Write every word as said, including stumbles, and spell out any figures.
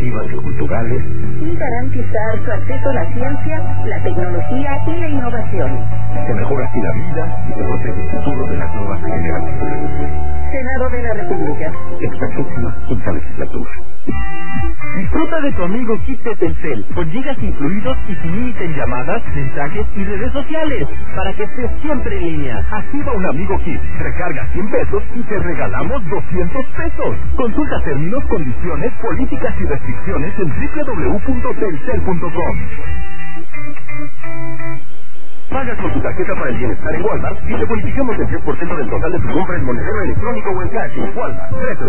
educativas y culturales y garantizar su acceso a la ciencia, la tecnología y la innovación. Se mejora así la vida y se protege el futuro de las nuevas generaciones. Senado de la República. Esta próxima quinta legislatura. Disfruta de tu amigo Kit de Telcel, con gigas incluidos y sin límite en llamadas, mensajes y redes sociales, para que estés siempre en línea. Activa un amigo Kit, recarga cien pesos y te regalamos doscientos pesos. Consulta términos, condiciones, políticas y restricciones en doble u doble u doble u punto telcel punto com. Paga con tu tarjeta para el bienestar en Walmart y te bonificamos el diez por ciento del total de tu compra en monedero electrónico o en cash. Walmart.